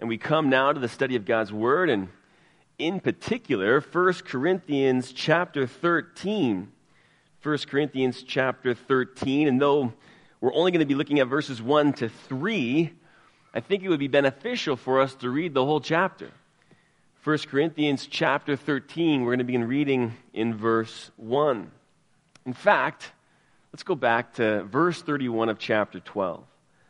And we come now to the study of God's Word, and in particular, 1 Corinthians chapter 13. 1 Corinthians chapter 13, and though we're only going to be looking at verses 1 to 3, I think it would be beneficial for us to read the whole chapter. 1 Corinthians chapter 13, we're going to begin reading in verse 1. In fact, let's go back to verse 31 of chapter 12.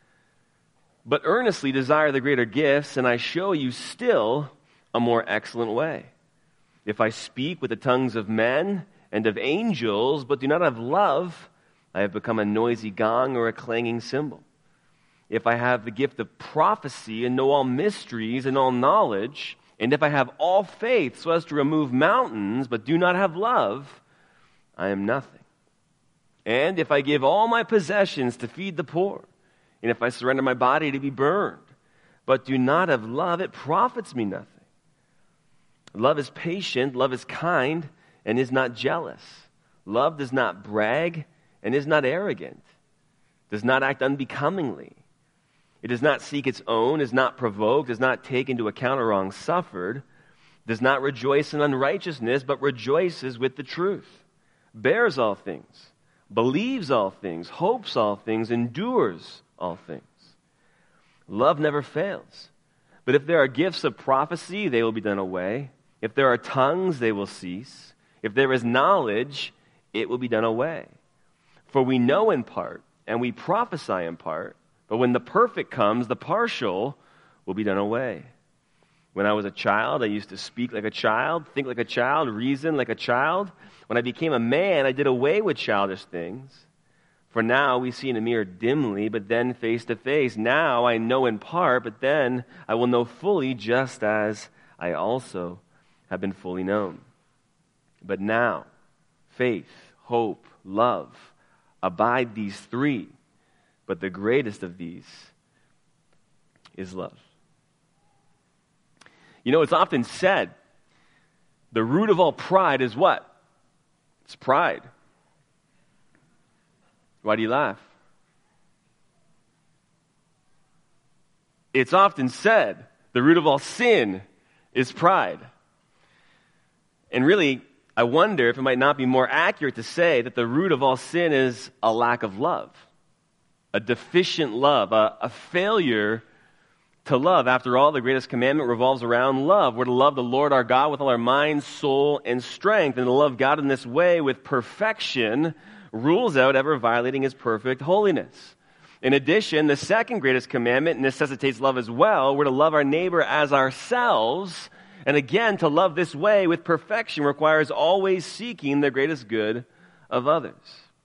But earnestly desire the greater gifts, and I show you still a more excellent way. If I speak with the tongues of men and of angels, but do not have love, I have become a noisy gong or a clanging cymbal. If I have the gift of prophecy and know all mysteries and all knowledge, and if I have all faith so as to remove mountains, but do not have love, I am nothing. And if I give all my possessions to feed the poor, and if I surrender my body to be burned, but do not have love, it profits me nothing. Love is patient, love is kind, and is not jealous. Love does not brag, and is not arrogant, does not act unbecomingly. It does not seek its own, is not provoked, does not take into account a wrong suffered, does not rejoice in unrighteousness, but rejoices with the truth, bears all things, believes all things, hopes all things, endures all things. Love never fails. But if there are gifts of prophecy, they will be done away. If there are tongues, they will cease. If there is knowledge, it will be done away. For we know in part, and we prophesy in part, but when the perfect comes, the partial will be done away. When I was a child, I used to speak like a child, think like a child, reason like a child. When I became a man, I did away with childish things. For now we see in a mirror dimly, but then face to face. Now I know in part, but then I will know fully, just as I also have been fully known. But now, faith, hope, love, abide these three, but the greatest of these is love. You know, it's often said, the root of all pride is what? It's pride. Why do you laugh? It's often said, the root of all sin is pride. And really, I wonder if it might not be more accurate to say that the root of all sin is a lack of love, a deficient love, a failure to love. After all, the greatest commandment revolves around love. We're to love the Lord our God with all our mind, soul, and strength, and to love God in this way with perfection rules out ever violating His perfect holiness. In addition, the second greatest commandment necessitates love as well. We're to love our neighbor as ourselves. And again, to love this way with perfection requires always seeking the greatest good of others.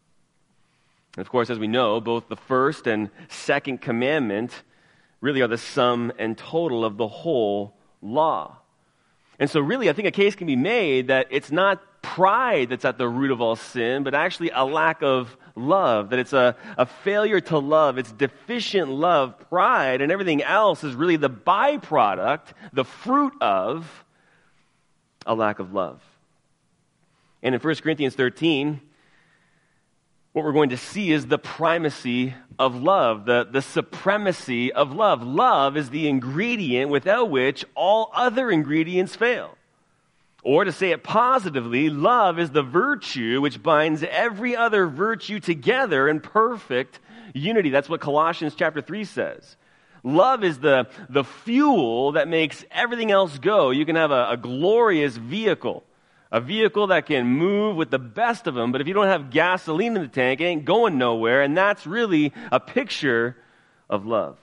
And of course, as we know, both the first and second commandment really are the sum and total of the whole law. And so really, I think a case can be made that it's not pride that's at the root of all sin, but actually a lack of love, that it's a failure to love, it's deficient love, pride, and everything else is really the byproduct, the fruit of a lack of love. And in 1 Corinthians 13, what we're going to see is the primacy of love, the supremacy of love. Love is the ingredient without which all other ingredients fail. Or to say it positively, love is the virtue which binds every other virtue together in perfect unity. That's what Colossians chapter 3 says. Love is the fuel that makes everything else go. You can have a glorious vehicle, a vehicle that can move with the best of them, but if you don't have gasoline in the tank, it ain't going nowhere, and that's really a picture of love.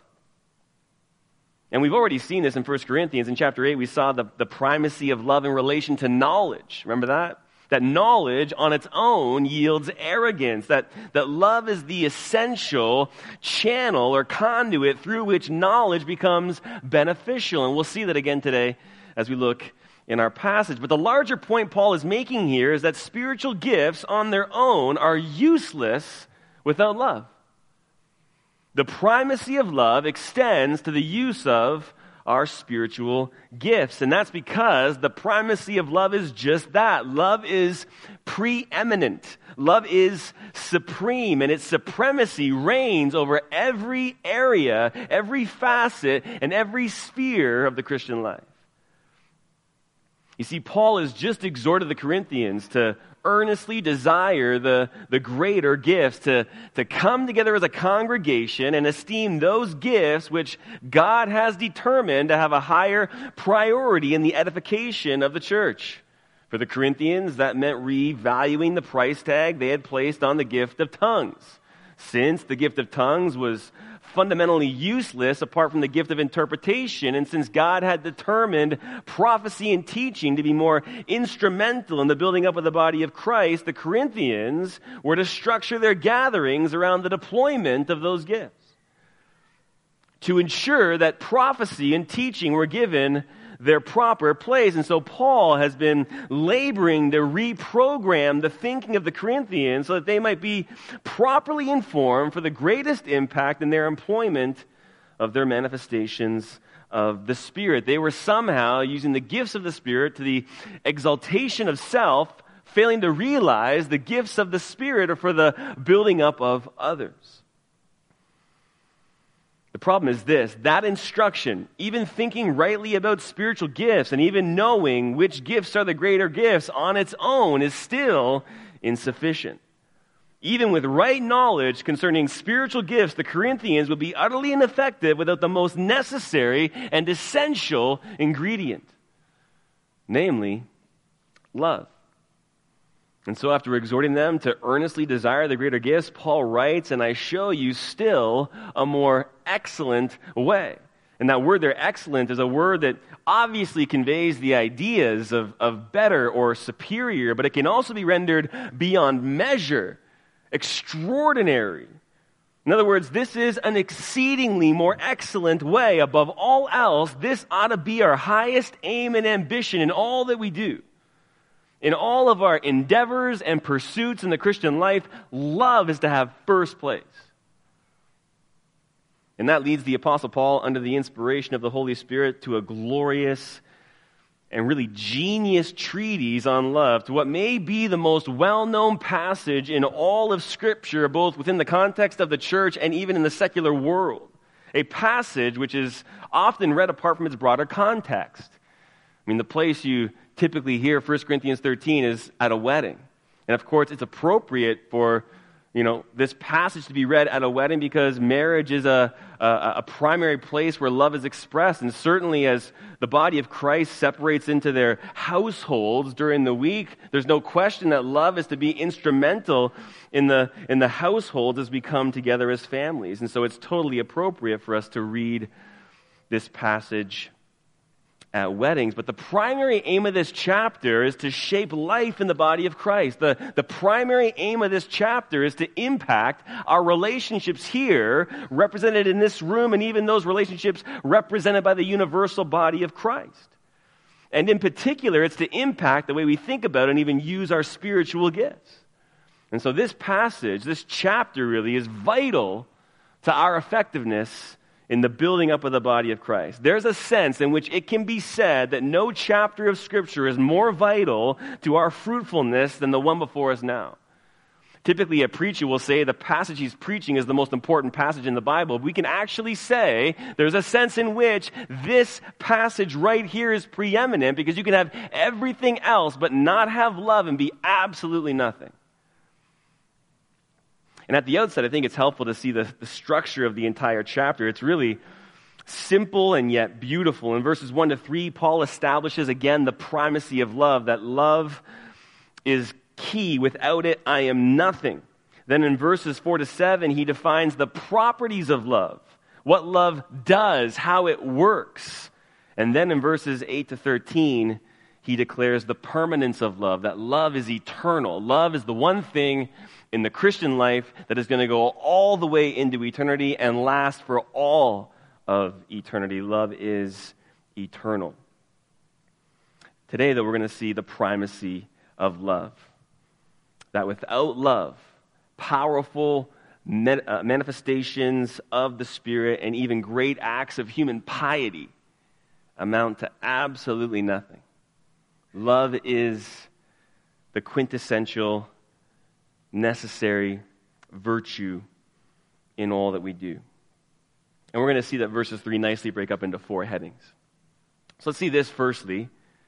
And we've already seen this in 1 Corinthians. In chapter 8, we saw the primacy of love in relation to knowledge. Remember that? That knowledge on its own yields arrogance. That love is the essential channel or conduit through which knowledge becomes beneficial. And we'll see that again today as we look in our passage. But the larger point Paul is making here is that spiritual gifts on their own are useless without love. The primacy of love extends to the use of our spiritual gifts. And that's because the primacy of love is just that. Love is preeminent. Love is supreme, and its supremacy reigns over every area, every facet, and every sphere of the Christian life. You see, Paul has just exhorted the Corinthians to earnestly desire the greater gifts, to come together as a congregation and esteem those gifts which God has determined to have a higher priority in the edification of the church. For the Corinthians, that meant revaluing the price tag they had placed on the gift of tongues, since the gift of tongues was fundamentally useless apart from the gift of interpretation, and since God had determined prophecy and teaching to be more instrumental in the building up of the body of Christ, the Corinthians were to structure their gatherings around the deployment of those gifts, to ensure that prophecy and teaching were given their proper place. And so Paul has been laboring to reprogram the thinking of the Corinthians so that they might be properly informed for the greatest impact in their employment of their manifestations of the Spirit. They were somehow using the gifts of the Spirit to the exaltation of self, failing to realize the gifts of the Spirit are for the building up of others. The problem is this: that instruction, even thinking rightly about spiritual gifts and even knowing which gifts are the greater gifts on its own, is still insufficient. Even with right knowledge concerning spiritual gifts, the Corinthians would be utterly ineffective without the most necessary and essential ingredient, namely love. And so after exhorting them to earnestly desire the greater gifts, Paul writes, "And I show you still a more excellent way." And that word there, excellent, is a word that obviously conveys the ideas of better or superior, but it can also be rendered beyond measure, extraordinary. In other words, this is an exceedingly more excellent way. Above all else, this ought to be our highest aim and ambition in all that we do. In all of our endeavors and pursuits in the Christian life, love is to have first place. And that leads the Apostle Paul, under the inspiration of the Holy Spirit, to a glorious and really genius treatise on love, to what may be the most well-known passage in all of Scripture, both within the context of the church and even in the secular world. A passage which is often read apart from its broader context. I mean, the place you typically hear 1 Corinthians 13 is at a wedding. And of course, it's appropriate for, this passage to be read at a wedding because marriage is a primary place where love is expressed. And certainly as the body of Christ separates into their households during the week, there's no question that love is to be instrumental in the households as we come together as families. And so it's totally appropriate for us to read this passage at weddings. But the primary aim of this chapter is to shape life in the body of Christ. The primary aim of this chapter is to impact our relationships here, represented in this room, and even those relationships represented by the universal body of Christ. And in particular, it's to impact the way we think about and even use our spiritual gifts. And so this passage, this chapter really is vital to our effectiveness in the building up of the body of Christ. There's a sense in which it can be said that no chapter of Scripture is more vital to our fruitfulness than the one before us now. Typically, a preacher will say the passage he's preaching is the most important passage in the Bible. We can actually say there's a sense in which this passage right here is preeminent, because you can have everything else but not have love and be absolutely nothing. And at the outset, I think it's helpful to see the structure of the entire chapter. It's really simple and yet beautiful. In verses 1 to 3, Paul establishes again the primacy of love, that love is key. Without it, I am nothing. Then in verses 4 to 7, he defines the properties of love, what love does, how it works. And then in verses 8 to 13, he declares the permanence of love, that love is eternal. Love is the one thing in the Christian life that is going to go all the way into eternity and last for all of eternity. Love is eternal. Today, though, we're going to see the primacy of love. That without love, powerful manifestations of the Spirit and even great acts of human piety amount to absolutely nothing. Love is the quintessential, necessary virtue in all that we do. And we're going to see that verses 3 nicely break up into 4 headings. So let's see this firstly.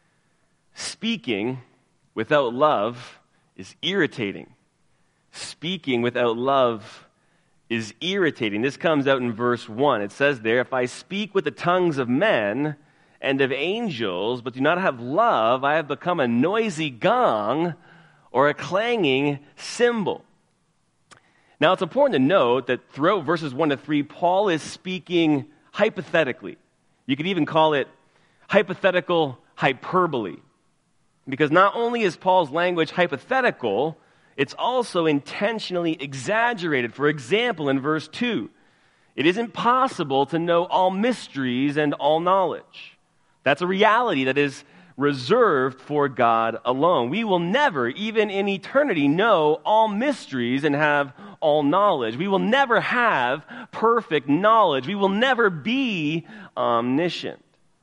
Speaking without love is irritating. Speaking without love is irritating. This comes out in verse 1. It says there, if I speak with the tongues of men and of angels, but do not have love, I have become a noisy gong or a clanging cymbal. Now, it's important to note that throughout verses 1 to 3, Paul is speaking hypothetically. You could even call it hypothetical hyperbole. Because not only is Paul's language hypothetical, it's also intentionally exaggerated. For example, in verse 2, it isn't possible to know all mysteries and all knowledge. That's a reality that is reserved for God alone. We will never, even in eternity, know all mysteries and have all knowledge. We will never have perfect knowledge. We will never be omniscient.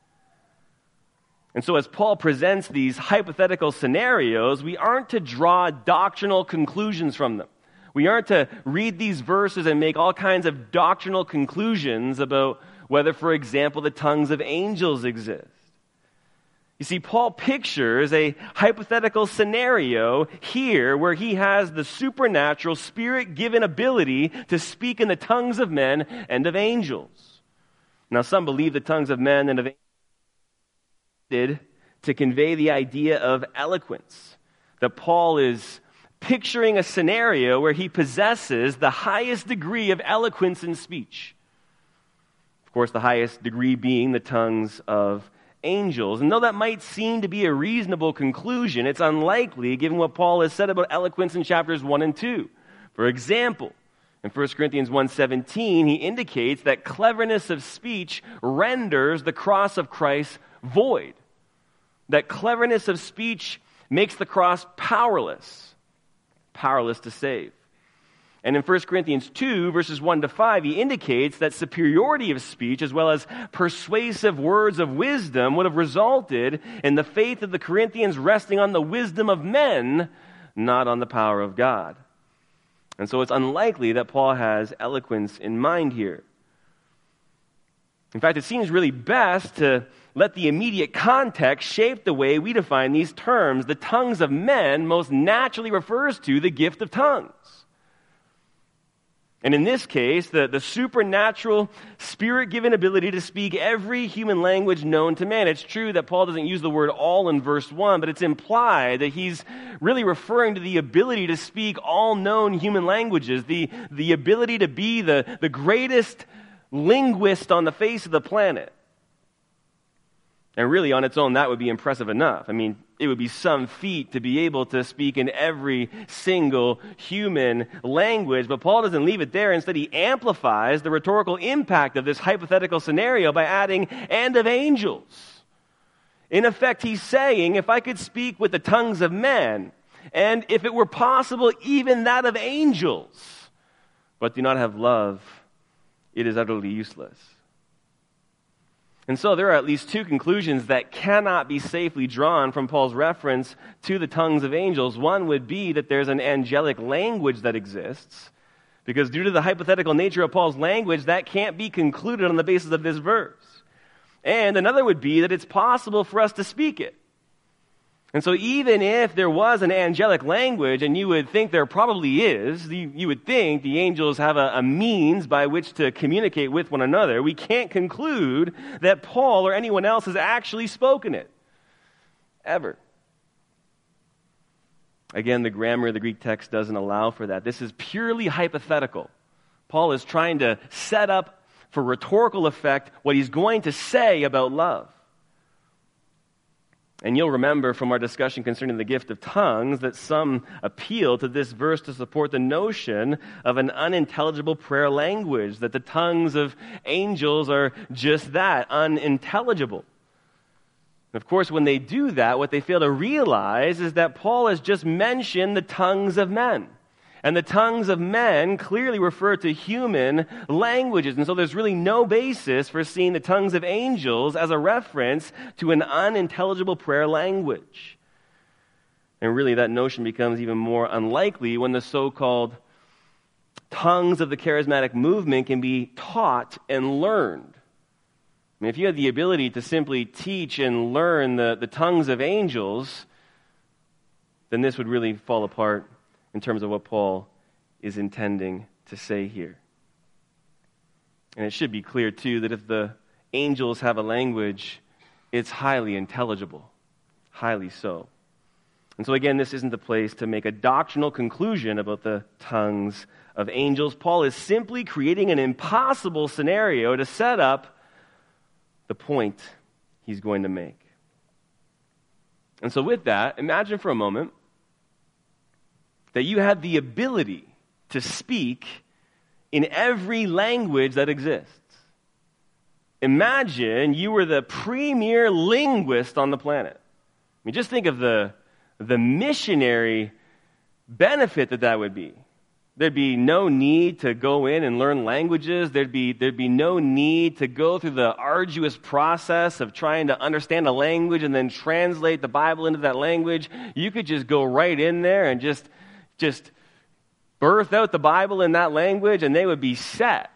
And so as Paul presents these hypothetical scenarios, we aren't to draw doctrinal conclusions from them. We aren't to read these verses and make all kinds of doctrinal conclusions about whether, for example, the tongues of angels exist. You see, Paul pictures a hypothetical scenario here where he has the supernatural, spirit-given ability to speak in the tongues of men and of angels. Now, some believe the tongues of men and of angels to convey the idea of eloquence, that Paul is picturing a scenario where he possesses the highest degree of eloquence in speech. Of course, the highest degree being the tongues of angels. And though that might seem to be a reasonable conclusion, it's unlikely given what Paul has said about eloquence in chapters 1 and 2. For example, in 1 Corinthians 1:17, he indicates that cleverness of speech renders the cross of Christ void. That cleverness of speech makes the cross powerless to save. And in 1 Corinthians 2, verses 1 to 5, he indicates that superiority of speech, as well as persuasive words of wisdom, would have resulted in the faith of the Corinthians resting on the wisdom of men, not on the power of God. And so it's unlikely that Paul has eloquence in mind here. In fact, it seems really best to let the immediate context shape the way we define these terms. The tongues of men most naturally refers to the gift of tongues. And in this case, the supernatural, spirit-given ability to speak every human language known to man. It's true that Paul doesn't use the word all in verse 1, but it's implied that he's really referring to the ability to speak all known human languages, the ability to be the greatest linguist on the face of the planet. And really, on its own, that would be impressive enough. I mean, it would be some feat to be able to speak in every single human language. But Paul doesn't leave it there. Instead, he amplifies the rhetorical impact of this hypothetical scenario by adding, and of angels. In effect, he's saying, if I could speak with the tongues of men, and if it were possible, even that of angels, but do not have love, it is utterly useless. And so there are at least 2 conclusions that cannot be safely drawn from Paul's reference to the tongues of angels. One would be that there's an angelic language that exists, because due to the hypothetical nature of Paul's language, that can't be concluded on the basis of this verse. And another would be that it's possible for us to speak it. And so even if there was an angelic language, and you would think there probably is, you would think the angels have a means by which to communicate with one another, we can't conclude that Paul or anyone else has actually spoken it. Ever. Again, the grammar of the Greek text doesn't allow for that. This is purely hypothetical. Paul is trying to set up for rhetorical effect what he's going to say about love. And you'll remember from our discussion concerning the gift of tongues that some appeal to this verse to support the notion of an unintelligible prayer language, that the tongues of angels are just that, unintelligible. Of course, when they do that, what they fail to realize is that Paul has just mentioned the tongues of men. And the tongues of men clearly refer to human languages. And so there's really no basis for seeing the tongues of angels as a reference to an unintelligible prayer language. And really that notion becomes even more unlikely when the so-called tongues of the charismatic movement can be taught and learned. I mean, if you had the ability to simply teach and learn the tongues of angels, then this would really fall apart in terms of what Paul is intending to say here. And it should be clear, too, that if the angels have a language, it's highly intelligible, highly so. And so again, this isn't the place to make a doctrinal conclusion about the tongues of angels. Paul is simply creating an impossible scenario to set up the point he's going to make. And so with that, imagine for a moment that you had the ability to speak in every language that exists. Imagine you were the premier linguist on the planet. I mean, just think of the missionary benefit that would be. There'd be no need to go in and learn languages. There'd be no need to go through the arduous process of trying to understand a language and then translate the Bible into that language. You could just go right in there and just birth out the Bible in that language and they would be set.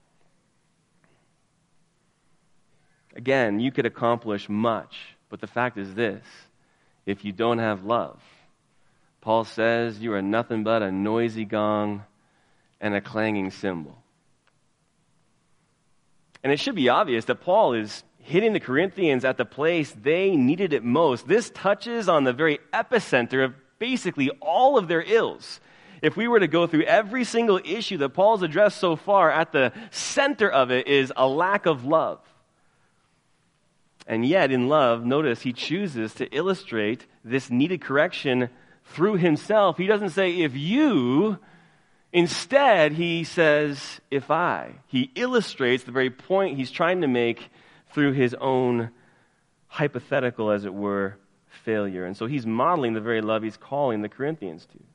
Again, you could accomplish much, but the fact is this: if you don't have love, Paul says you are nothing but a noisy gong and a clanging cymbal. And it should be obvious that Paul is hitting the Corinthians at the place they needed it most. This touches on the very epicenter of basically all of their ills. If we were to go through every single issue that Paul's addressed so far, at the center of it is a lack of love. And yet, in love, notice he chooses to illustrate this needed correction through himself. He doesn't say, if you. Instead, he says, if I. He illustrates the very point he's trying to make through his own hypothetical, as it were, failure. And so he's modeling the very love he's calling the Corinthians to.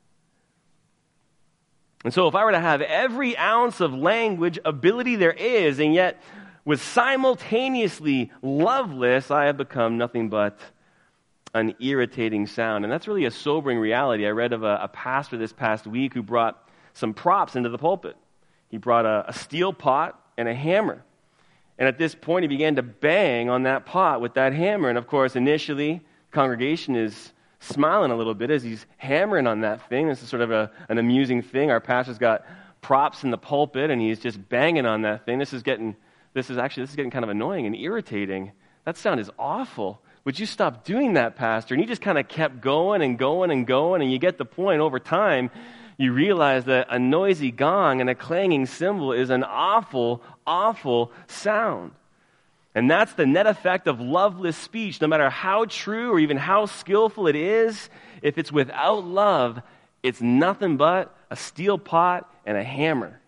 And so if I were to have every ounce of language ability there is, and yet was simultaneously loveless, I have become nothing but an irritating sound. And that's really a sobering reality. I read of a pastor this past week who brought some props into the pulpit. He brought a steel pot and a hammer. And at this point, he began to bang on that pot with that hammer. And of course, initially, the congregation is smiling a little bit as he's hammering on that thing. This is sort of an amusing thing. Our pastor's got props in the pulpit, and he's just banging on that thing. This is getting kind of annoying and irritating. That sound is awful. Would you stop doing that, Pastor? And he just kind of kept going and going and going, and you get the point. Over time, you realize that a noisy gong and a clanging cymbal is an awful, awful sound. And that's the net effect of loveless speech. No matter how true or even how skillful it is, if it's without love, it's nothing but a steel pot and a hammer.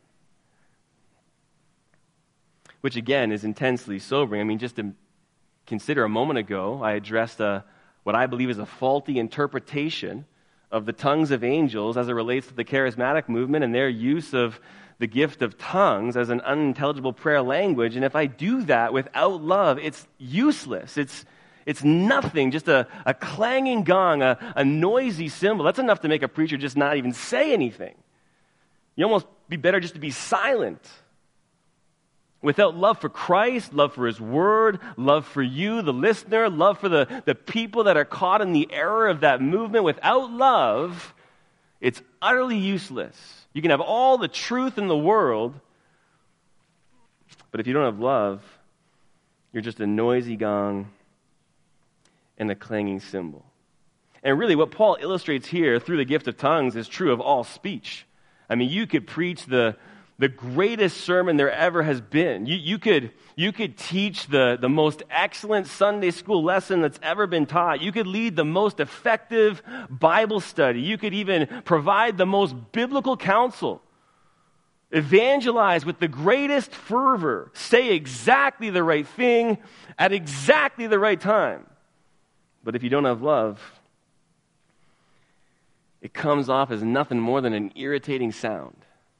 Which again is intensely sobering. I mean, just to consider, a moment ago, I addressed what I believe is a faulty interpretation of the tongues of angels as it relates to the charismatic movement and their use of the gift of tongues as an unintelligible prayer language. And if I do that without love, it's useless. It's nothing, just a clanging gong, a noisy cymbal. That's enough to make a preacher just not even say anything. You almost be better just to be silent. Without love for Christ, love for His Word, love for you, the listener, love for the people that are caught in the error of that movement, without love, it's utterly useless. You can have all the truth in the world, but if you don't have love, you're just a noisy gong and a clanging cymbal. And really what Paul illustrates here through the gift of tongues is true of all speech. I mean, you could preach the greatest sermon there ever has been. You could teach the most excellent Sunday school lesson that's ever been taught. You could lead the most effective Bible study. You could even provide the most biblical counsel. Evangelize with the greatest fervor. Say exactly the right thing at exactly the right time. But if you don't have love, it comes off as nothing more than an irritating sound.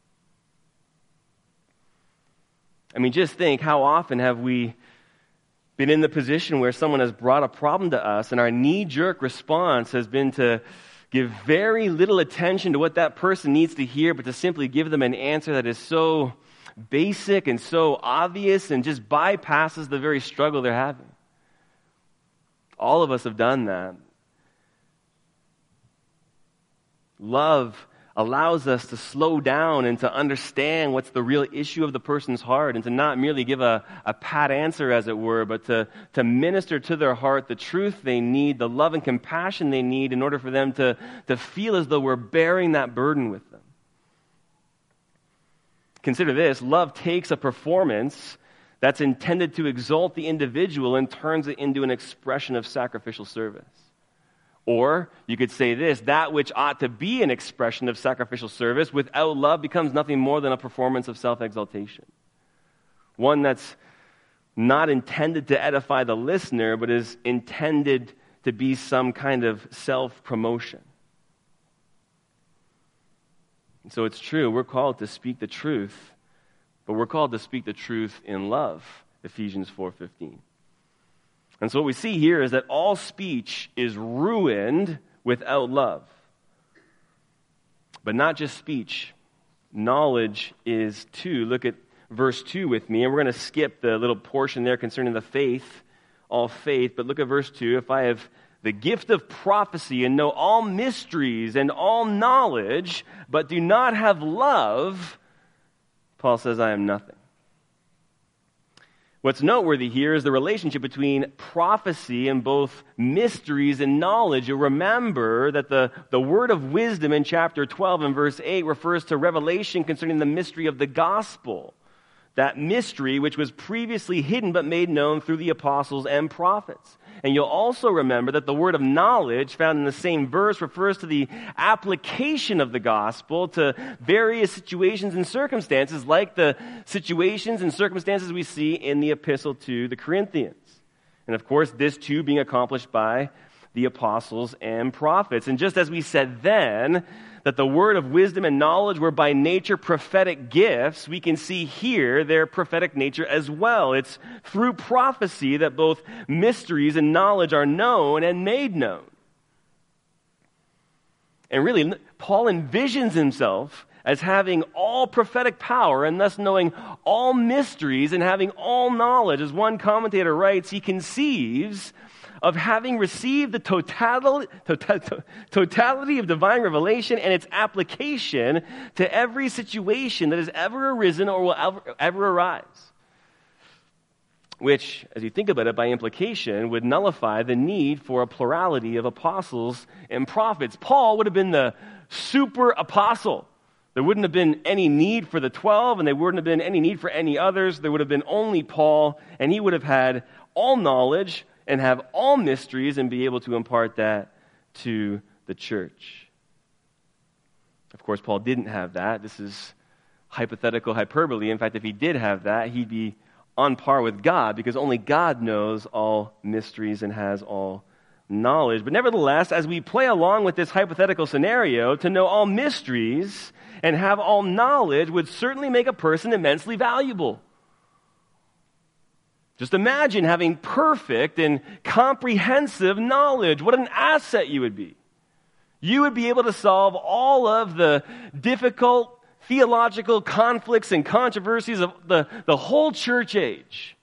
I mean, just think, how often have we been in the position where someone has brought a problem to us and our knee-jerk response has been to give very little attention to what that person needs to hear, but to simply give them an answer that is so basic and so obvious and just bypasses the very struggle they're having. All of us have done that. Love allows us to slow down and to understand what's the real issue of the person's heart, and to not merely give a pat answer, as it were, but to minister to their heart the truth they need, the love and compassion they need in order for them to feel as though we're bearing that burden with them. Consider this: love takes a performance that's intended to exalt the individual and turns it into an expression of sacrificial service. Or you could say this: that which ought to be an expression of sacrificial service without love becomes nothing more than a performance of self-exaltation. One that's not intended to edify the listener, but is intended to be some kind of self-promotion. And so it's true, we're called to speak the truth, but we're called to speak the truth in love, Ephesians 4:15. And so what we see here is that all speech is ruined without love. But not just speech, knowledge is too. Look at verse 2 with me, and we're going to skip the little portion there concerning the faith, all faith, but look at verse 2. If I have the gift of prophecy and know all mysteries and all knowledge, but do not have love, Paul says, I am nothing. What's noteworthy here is the relationship between prophecy and both mysteries and knowledge. You'll remember that the word of wisdom in chapter 12 and verse 8 refers to revelation concerning the mystery of the gospel. That mystery which was previously hidden but made known through the apostles and prophets. And you'll also remember that the word of knowledge found in the same verse refers to the application of the gospel to various situations and circumstances, like the situations and circumstances we see in the epistle to the Corinthians. And of course, this too being accomplished by the apostles and prophets. And just as we said then, that the word of wisdom and knowledge were by nature prophetic gifts, we can see here their prophetic nature as well. It's through prophecy that both mysteries and knowledge are known and made known. And really, Paul envisions himself as having all prophetic power and thus knowing all mysteries and having all knowledge. As one commentator writes, he conceives of having received the totality of divine revelation and its application to every situation that has ever arisen or will ever arise. Which, as you think about it, by implication, would nullify the need for a plurality of apostles and prophets. Paul would have been the super apostle. There wouldn't have been any need for the 12, and there wouldn't have been any need for any others. There would have been only Paul, and he would have had all knowledge and have all mysteries and be able to impart that to the church. Of course, Paul didn't have that. This is hypothetical hyperbole. In fact, if he did have that, he'd be on par with God, because only God knows all mysteries and has all knowledge. But nevertheless, as we play along with this hypothetical scenario, to know all mysteries and have all knowledge would certainly make a person immensely valuable. Just imagine having perfect and comprehensive knowledge. What an asset you would be. You would be able to solve all of the difficult theological conflicts and controversies of the whole church age.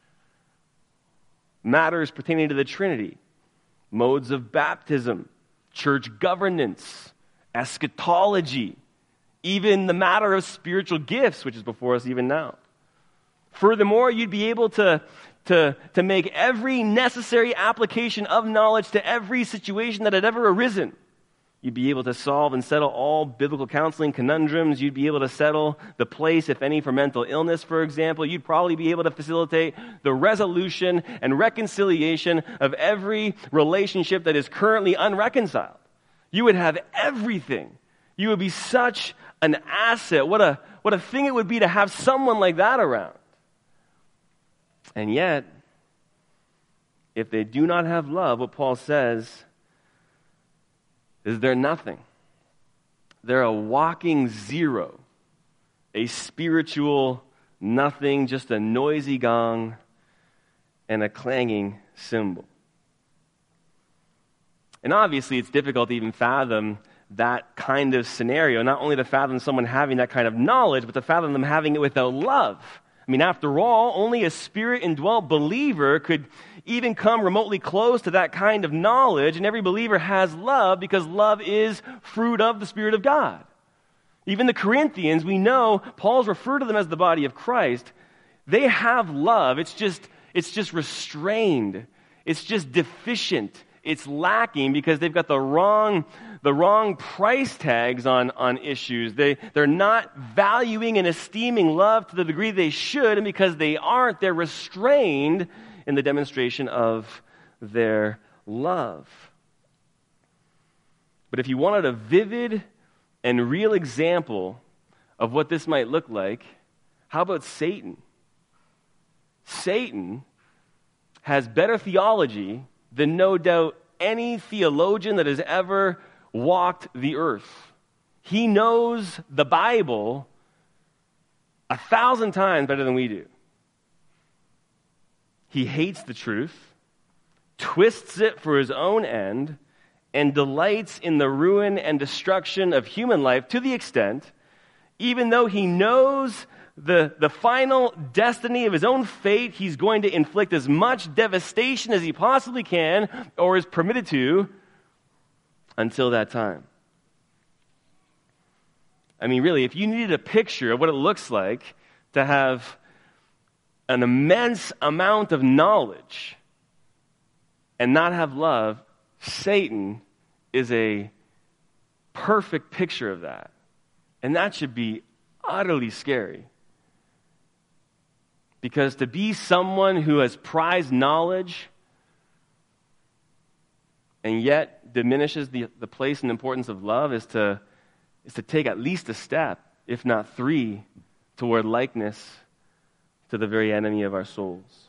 Matters pertaining to the Trinity, modes of baptism, church governance, eschatology, even the matter of spiritual gifts, which is before us even now. Furthermore, you'd be able to make every necessary application of knowledge to every situation that had ever arisen. You'd be able to solve and settle all biblical counseling conundrums. You'd be able to settle the place, if any, for mental illness, for example. You'd probably be able to facilitate the resolution and reconciliation of every relationship that is currently unreconciled. You would have everything. You would be such an asset. What a thing it would be to have someone like that around. And yet, if they do not have love, what Paul says is they're nothing. they're a walking zero, a spiritual nothing, just a noisy gong and a clanging cymbal. And obviously it's difficult to even fathom that kind of scenario, not only to fathom someone having that kind of knowledge, but to fathom them having it without love. I mean, after all, only a Spirit-indwelt believer could even come remotely close to that kind of knowledge, and every believer has love because love is fruit of the Spirit of God. Even the Corinthians, we know, Paul's referred to them as the body of Christ. They have love. It's just restrained. It's just deficient. It's lacking because they've got the wrong price tags on issues. They're not valuing and esteeming love to the degree they should, and because they aren't, they're restrained in the demonstration of their love. But if you wanted a vivid and real example of what this might look like, how about Satan? Satan has better theology than no doubt any theologian that has ever walked the earth. He knows the Bible 1,000 times better than we do. He hates the truth, twists it for his own end, and delights in the ruin and destruction of human life to the extent, even though he knows the final destiny of his own fate, he's going to inflict as much devastation as he possibly can or is permitted to until that time. I mean, really, if you needed a picture of what it looks like to have an immense amount of knowledge and not have love, Satan is a perfect picture of that. And that should be utterly scary. Because to be someone who has prized knowledge and yet diminishes the place and importance of love is to take at least a step, if not 3, toward likeness to the very enemy of our souls.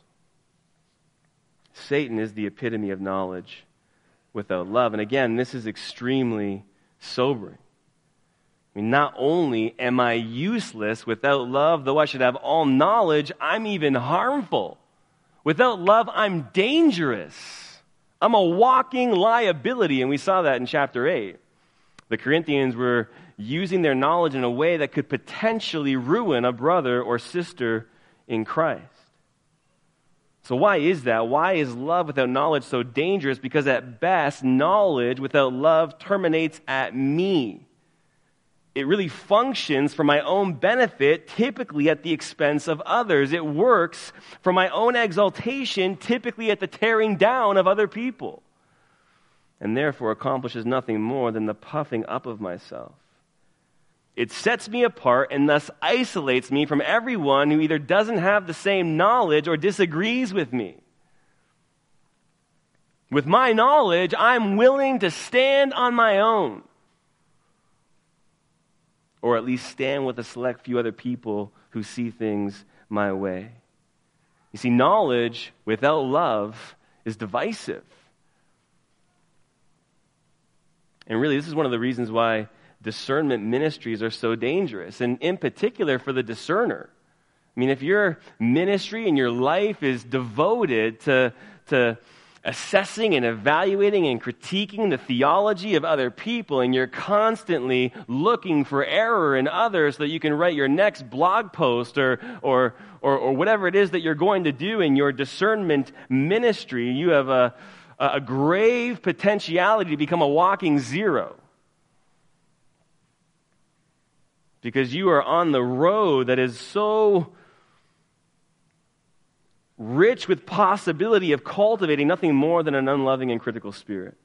Satan is the epitome of knowledge without love. And again, this is extremely sobering. I mean, not only am I useless without love, though I should have all knowledge, I'm even harmful. Without love, I'm dangerous. I'm a walking liability, and we saw that in chapter 8. The Corinthians were using their knowledge in a way that could potentially ruin a brother or sister in Christ. So why is that? Why is love without knowledge so dangerous? Because at best, knowledge without love terminates at me. It really functions for my own benefit, typically at the expense of others. It works for my own exaltation, typically at the tearing down of other people. And therefore accomplishes nothing more than the puffing up of myself. It sets me apart and thus isolates me from everyone who either doesn't have the same knowledge or disagrees with me. With my knowledge, I'm willing to stand on my own. Or at least stand with a select few other people who see things my way. You see, knowledge without love is divisive. And really, this is one of the reasons why discernment ministries are so dangerous, and in particular for the discerner. I mean, if your ministry and your life is devoted to assessing and evaluating and critiquing the theology of other people, and you're constantly looking for error in others so that you can write your next blog post or whatever it is that you're going to do in your discernment ministry, you have a grave potentiality to become a walking zero. Because you are on the road that is so rich with possibility of cultivating nothing more than an unloving and critical spirit.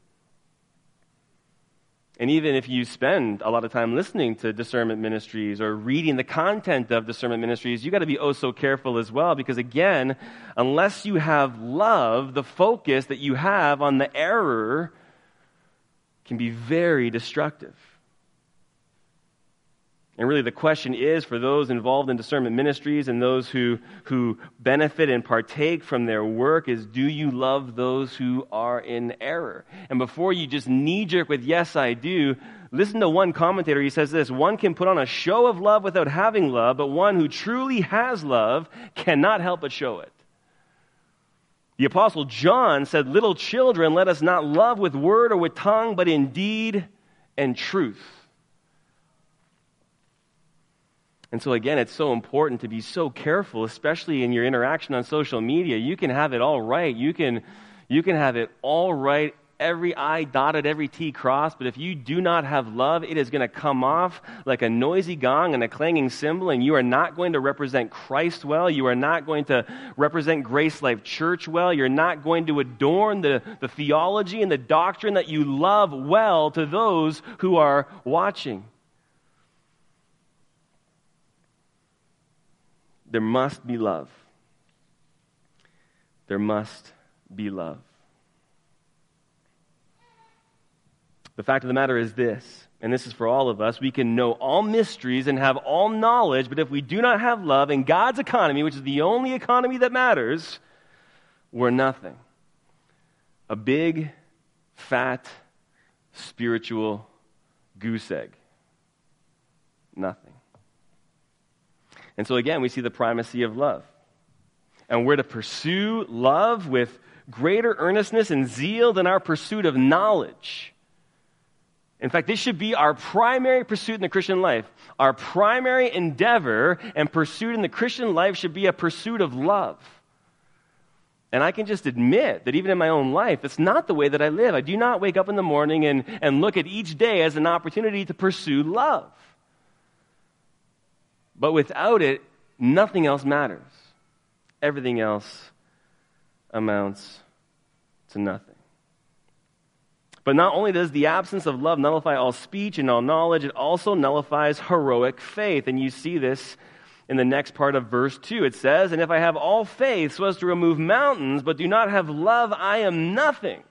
And even if you spend a lot of time listening to discernment ministries or reading the content of discernment ministries, you got to be oh so careful as well, because again, unless you have love, the focus that you have on the error can be very destructive. And really the question is for those involved in discernment ministries and those who benefit and partake from their work is, do you love those who are in error? And before you just knee-jerk with, yes, I do, listen to one commentator. He says this: one can put on a show of love without having love, but one who truly has love cannot help but show it. The Apostle John said, little children, let us not love with word or with tongue, but in deed and truth. And so again, it's so important to be so careful, especially in your interaction on social media. You can have it all right. You can have it all right, every I dotted, every T crossed, but if you do not have love, it is going to come off like a noisy gong and a clanging cymbal, and you are not going to represent Christ well. You are not going to represent Grace Life Church well. You're not going to adorn the theology and the doctrine that you love well to those who are watching. There must be love. There must be love. The fact of the matter is this, and this is for all of us: we can know all mysteries and have all knowledge, but if we do not have love in God's economy, which is the only economy that matters, we're nothing. A big, fat, spiritual goose egg. Nothing. And so again, we see the primacy of love. And we're to pursue love with greater earnestness and zeal than our pursuit of knowledge. In fact, this should be our primary pursuit in the Christian life. Our primary endeavor and pursuit in the Christian life should be a pursuit of love. And I can just admit that even in my own life, it's not the way that I live. I do not wake up in the morning and look at each day as an opportunity to pursue love. But without it, nothing else matters. Everything else amounts to nothing. But not only does the absence of love nullify all speech and all knowledge, it also nullifies heroic faith. And you see this in the next part of verse 2. It says, and if I have all faith so as to remove mountains, but do not have love, I am nothing.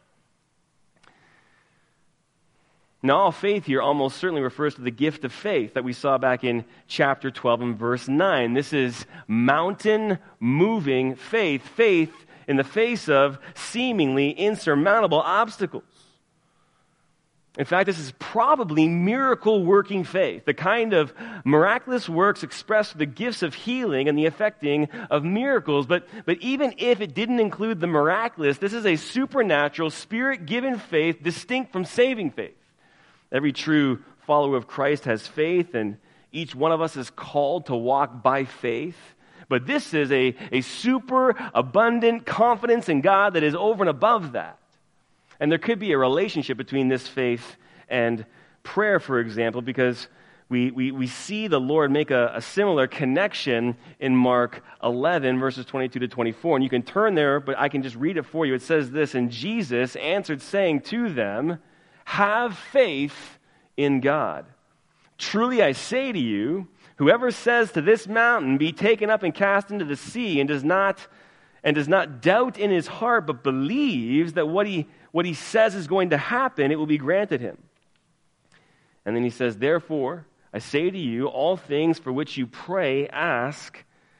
Now, all faith here almost certainly refers to the gift of faith that we saw back in chapter 12 and verse 9. This is mountain-moving faith, faith in the face of seemingly insurmountable obstacles. In fact, this is probably miracle-working faith, the kind of miraculous works expressed through the gifts of healing and the effecting of miracles. But even if it didn't include the miraculous, this is a supernatural, spirit-given faith distinct from saving faith. Every true follower of Christ has faith, and each one of us is called to walk by faith. But this is a super abundant confidence in God that is over and above that. And there could be a relationship between this faith and prayer, for example, because we see the Lord make a similar connection in Mark 11, verses 22 to 24. And you can turn there, but I can just read it for you. It says this, and Jesus answered, saying to them, have faith in God. Truly I say to you, whoever says to this mountain, be taken up and cast into the sea, and does not doubt in his heart, but believes that what he says is going to happen, it will be granted him. And then he says, therefore, I say to you, all things for which you pray, ask,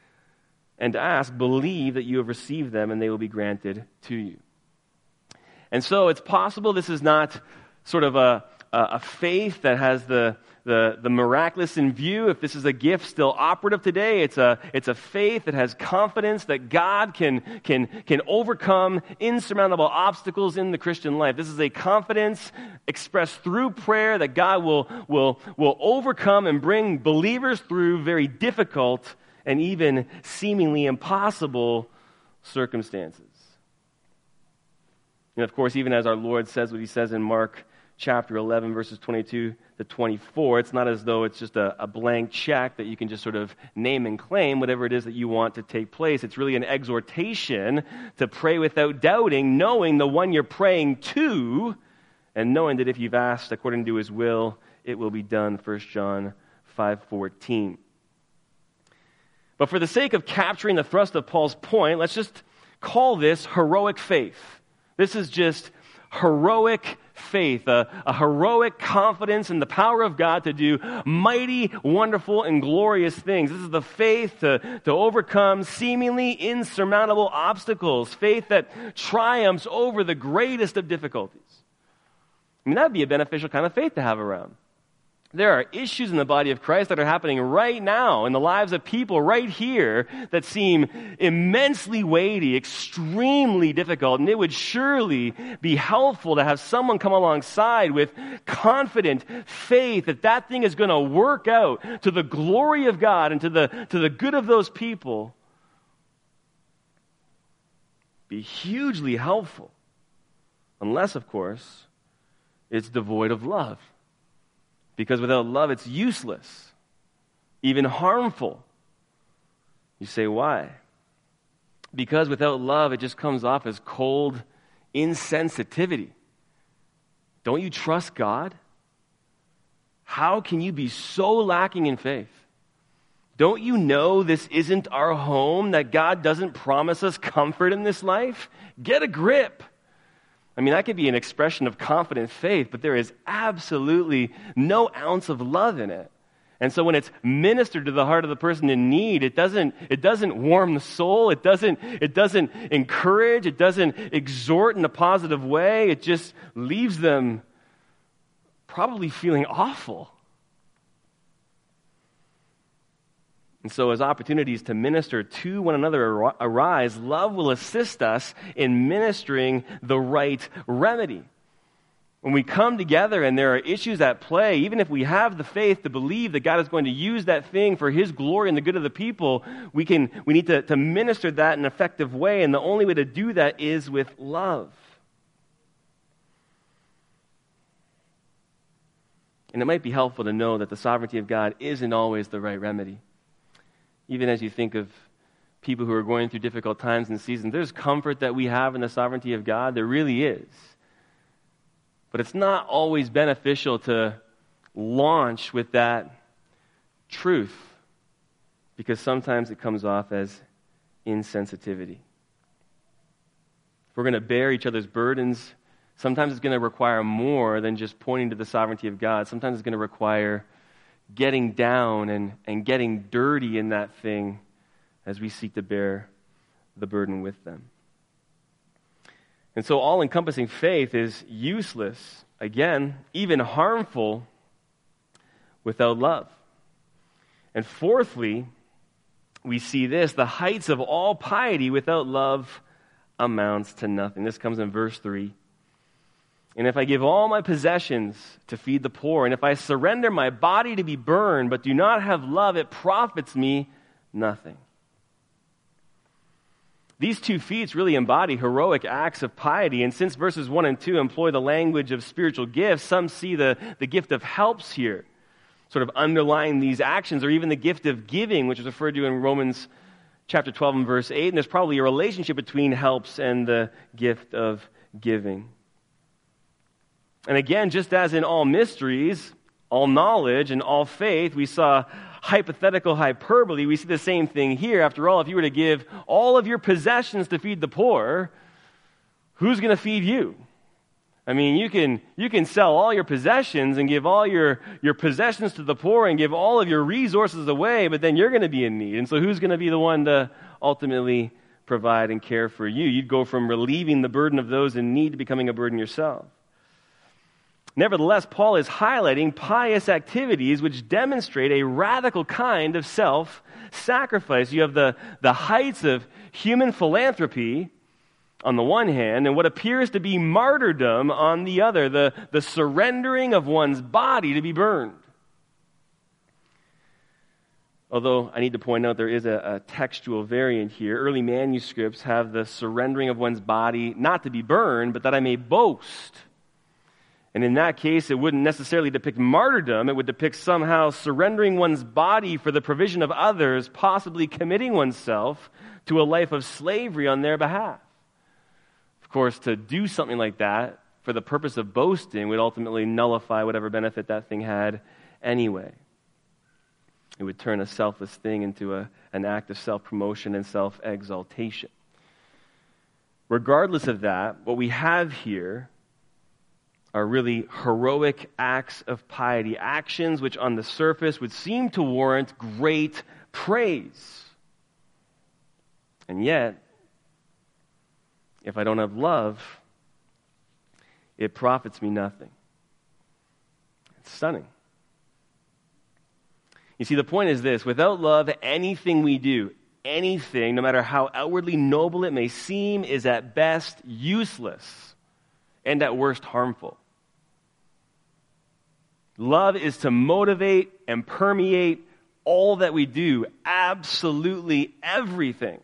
believe that you have received them, and they will be granted to you. And so it's possible this is not sort of a faith that has the miraculous in view. If this is a gift still operative today, it's a faith that has confidence that God can overcome insurmountable obstacles in the Christian life. This is a confidence expressed through prayer that God will overcome and bring believers through very difficult and even seemingly impossible circumstances. And of course, even as our Lord says what he says in Mark chapter 11, verses 22 to 24, it's not as though it's just a blank check that you can just sort of name and claim whatever it is that you want to take place. It's really an exhortation to pray without doubting, knowing the one you're praying to, and knowing that if you've asked according to his will, it will be done, 1 John 5:14. But for the sake of capturing the thrust of Paul's point, let's just call this heroic faith. This is just heroic faith, a heroic confidence in the power of God to do mighty, wonderful, and glorious things. This is the faith to overcome seemingly insurmountable obstacles, faith that triumphs over the greatest of difficulties. I mean, that would be a beneficial kind of faith to have around. There are issues in the body of Christ that are happening right now in the lives of people right here that seem immensely weighty, extremely difficult, and it would surely be helpful to have someone come alongside with confident faith that that thing is going to work out to the glory of God and to the good of those people. Be hugely helpful, unless, of course, it's devoid of love. Because without love, it's useless, even harmful. You say, why? Because without love, it just comes off as cold insensitivity. Don't you trust God? How can you be so lacking in faith? Don't you know this isn't our home, that God doesn't promise us comfort in this life? Get a grip. I mean, that could be an expression of confident faith, but there is absolutely no ounce of love in it. And so when it's ministered to the heart of the person in need, it doesn't warm the soul, it doesn't encourage, it doesn't exhort in a positive way, it just leaves them probably feeling awful. And so as opportunities to minister to one another arise, love will assist us in ministering the right remedy. When we come together and there are issues at play, even if we have the faith to believe that God is going to use that thing for His glory and the good of the people, we need to minister that in an effective way, and the only way to do that is with love. And it might be helpful to know that the sovereignty of God isn't always the right remedy. Even as you think of people who are going through difficult times and seasons, there's comfort that we have in the sovereignty of God. There really is. But it's not always beneficial to launch with that truth, because sometimes it comes off as insensitivity. If we're going to bear each other's burdens, sometimes it's going to require more than just pointing to the sovereignty of God. Sometimes it's going to require getting down and getting dirty in that thing as we seek to bear the burden with them. And so all-encompassing faith is useless, again, even harmful, without love. And fourthly, we see this: the heights of all piety without love amounts to nothing. This comes in verse 3. And if I give all my possessions to feed the poor, and if I surrender my body to be burned, but do not have love, it profits me nothing. These two feats really embody heroic acts of piety, and since verses 1 and 2 employ the language of spiritual gifts, some see the gift of helps here, sort of underlying these actions, or even the gift of giving, which is referred to in Romans chapter 12 and verse 8, and there's probably a relationship between helps and the gift of giving. And again, just as in all mysteries, all knowledge, and all faith, we saw hypothetical hyperbole, we see the same thing here. After all, if you were to give all of your possessions to feed the poor, who's going to feed you? I mean, you can sell all your possessions and give all your possessions to the poor and give all of your resources away, but then you're going to be in need. And so who's going to be the one to ultimately provide and care for you? You'd go from relieving the burden of those in need to becoming a burden yourself. Nevertheless, Paul is highlighting pious activities which demonstrate a radical kind of self-sacrifice. You have the heights of human philanthropy on the one hand, and what appears to be martyrdom on the other, the surrendering of one's body to be burned. Although I need to point out there is a textual variant here. Early manuscripts have the surrendering of one's body not to be burned, but that I may boast. And in that case, it wouldn't necessarily depict martyrdom. It would depict somehow surrendering one's body for the provision of others, possibly committing oneself to a life of slavery on their behalf. Of course, to do something like that for the purpose of boasting would ultimately nullify whatever benefit that thing had anyway. It would turn a selfless thing into an act of self-promotion and self-exaltation. Regardless of that, what we have here are really heroic acts of piety, actions which on the surface would seem to warrant great praise. And yet, if I don't have love, it profits me nothing. It's stunning. You see, the point is this: without love, anything we do, anything, no matter how outwardly noble it may seem, is at best useless and at worst harmful. Love is to motivate and permeate all that we do, absolutely everything.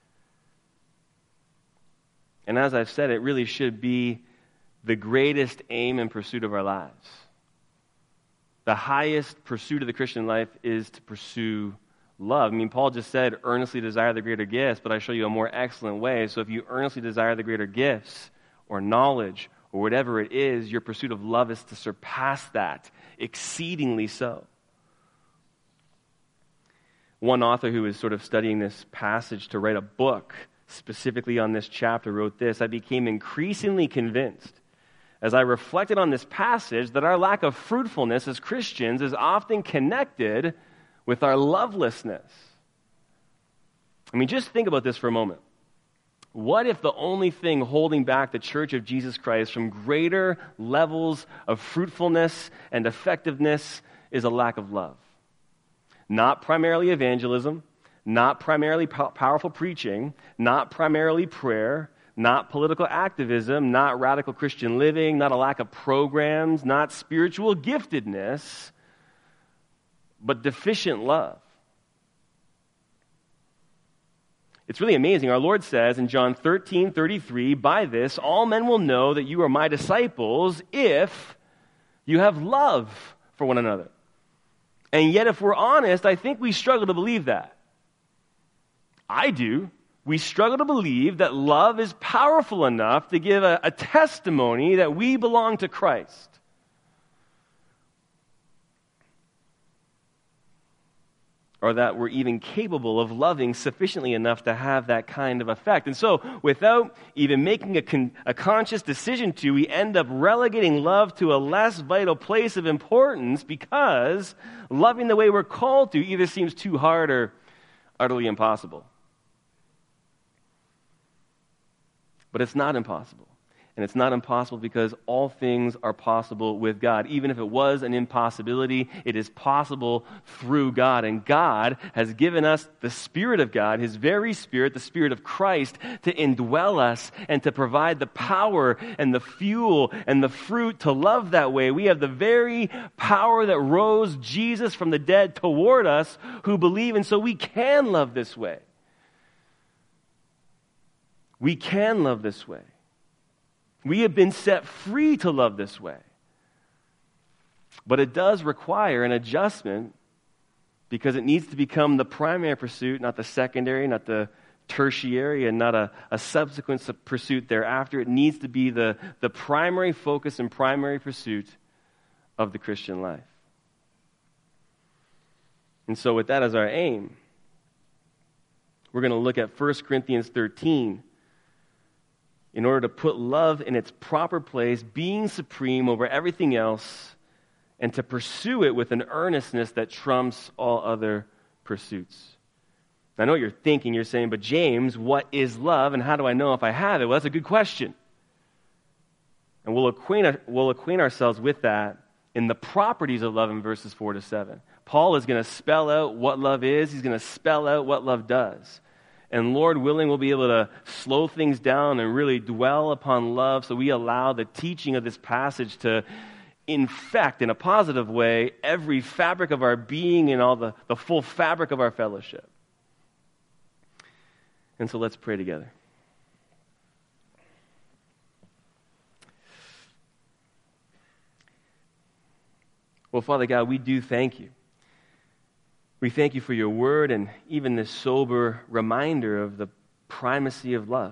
And as I've said, it really should be the greatest aim and pursuit of our lives. The highest pursuit of the Christian life is to pursue love. I mean, Paul just said, earnestly desire the greater gifts, but I show you a more excellent way. So if you earnestly desire the greater gifts or knowledge or whatever it is, your pursuit of love is to surpass that, exceedingly so. One author who was sort of studying this passage to write a book specifically on this chapter wrote this: I became increasingly convinced as I reflected on this passage that our lack of fruitfulness as Christians is often connected with our lovelessness. I mean, just think about this for a moment. What if the only thing holding back the Church of Jesus Christ from greater levels of fruitfulness and effectiveness is a lack of love? Not primarily evangelism, not primarily powerful preaching, not primarily prayer, not political activism, not radical Christian living, not a lack of programs, not spiritual giftedness, but deficient love. It's really amazing. Our Lord says in John 13:33, by this all men will know that you are my disciples if you have love for one another. And yet, if we're honest, I think we struggle to believe that. I do. We struggle to believe that love is powerful enough to give a testimony that we belong to Christ. Or that we're even capable of loving sufficiently enough to have that kind of effect. And so, without even making a conscious decision to, we end up relegating love to a less vital place of importance because loving the way we're called to either seems too hard or utterly impossible. But it's not impossible. And it's not impossible because all things are possible with God. Even if it was an impossibility, it is possible through God. And God has given us the Spirit of God, His very Spirit, the Spirit of Christ, to indwell us and to provide the power and the fuel and the fruit to love that way. We have the very power that rose Jesus from the dead toward us who believe, and so we can love this way. We can love this way. We have been set free to love this way. But it does require an adjustment because it needs to become the primary pursuit, not the secondary, not the tertiary, and not a subsequent pursuit thereafter. It needs to be the primary focus and primary pursuit of the Christian life. And so with that as our aim, we're going to look at 1 Corinthians 13 in order to put love in its proper place, being supreme over everything else, and to pursue it with an earnestness that trumps all other pursuits. I know what you're thinking. You're saying, but James, what is love, and how do I know if I have it? Well, that's a good question. And we'll acquaint ourselves with that in the properties of love in verses 4 to 7. Paul is going to spell out what love is. He's going to spell out what love does. And Lord willing, we'll be able to slow things down and really dwell upon love so we allow the teaching of this passage to infect in a positive way every fabric of our being and all the full fabric of our fellowship. And so let's pray together. Well, Father God, we do thank you. We thank you for your word and even this sober reminder of the primacy of love.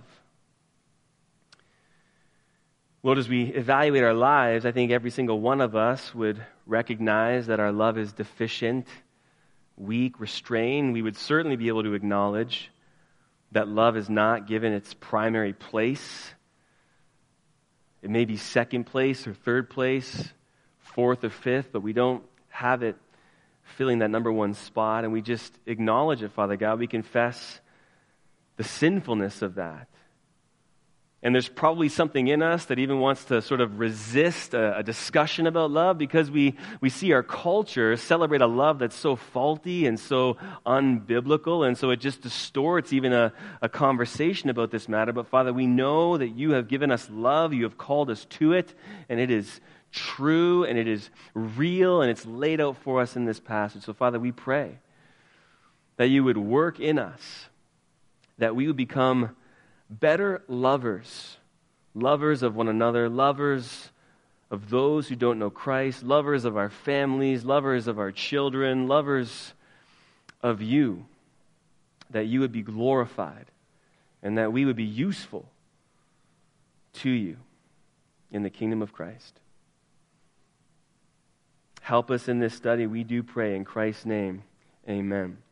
Lord, as we evaluate our lives, I think every single one of us would recognize that our love is deficient, weak, restrained. We would certainly be able to acknowledge that love is not given its primary place. It may be second place or third place, fourth or fifth, but we don't have it filling that number one spot, and we just acknowledge it, Father God. We confess the sinfulness of that. And there's probably something in us that even wants to sort of resist a discussion about love, because we see our culture celebrate a love that's so faulty and so unbiblical, and so it just distorts even a conversation about this matter. But Father, we know that you have given us love, you have called us to it, and it is true, and it is real, and it's laid out for us in this passage. So Father, we pray that you would work in us, that we would become better lovers of one another, lovers of those who don't know Christ, lovers of our families, lovers of our children, lovers of you, that you would be glorified and that we would be useful to you in the kingdom of Christ. Help us in this study, we do pray in Christ's name. Amen.